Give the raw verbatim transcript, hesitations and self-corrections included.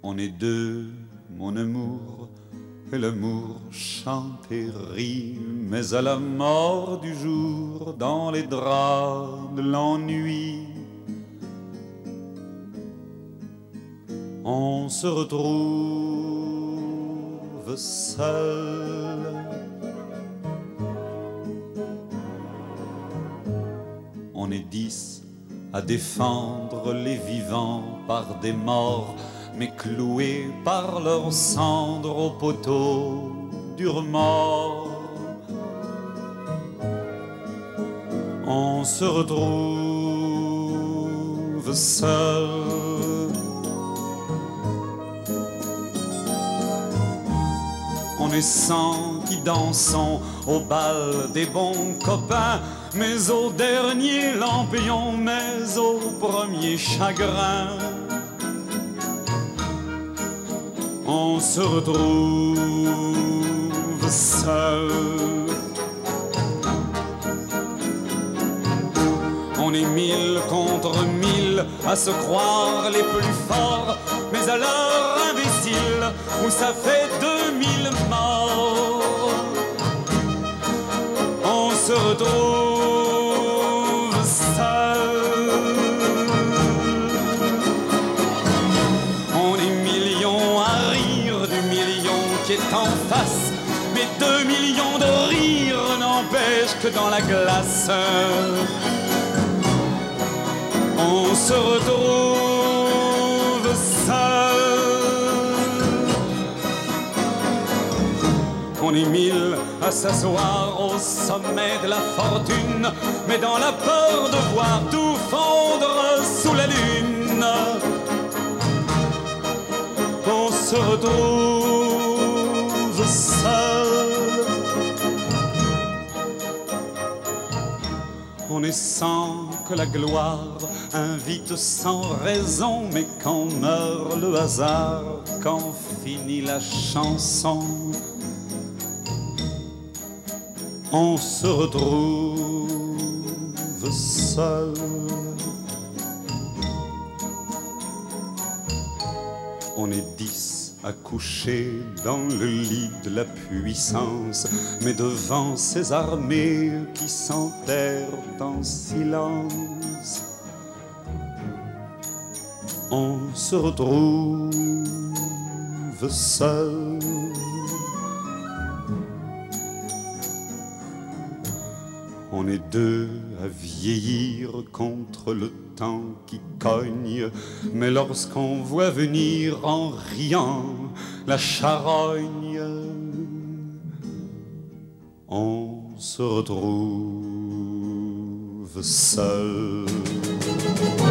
On est deux, mon amour, et l'amour chante et rit, mais à la mort du jour, dans les draps de l'ennui, on se retrouve seul. On est dix à défendre les vivants par des morts, mais cloués par leurs cendres au poteau du remords. On se retrouve seul. On est cent qui dansons au bal des bons copains, mais au dernier lampion, mais au premier chagrin, on se retrouve seul. On est mille contre mille à se croire les plus forts, mais à l'heure imbécile où ça fait deux mille morts, on se retrouve seul. On est millions à rire du million qui est en face, mais deux millions de rires n'empêchent que dans la glace, on se retrouve seul. On est mille à s'asseoir au sommet de la fortune, mais dans la peur de voir tout fondre sous la lune, on se retrouve seul. On est sans que la gloire invite sans raison, mais quand meurt le hasard, quand finit la chanson, on se retrouve seul. On est dix à coucher dans le lit de la puissance, mais devant ces armées qui s'enterrent en silence, on se retrouve seul. On est deux à vieillir contre le temps qui cogne, mais lorsqu'on voit venir en riant la charogne, on se retrouve seul.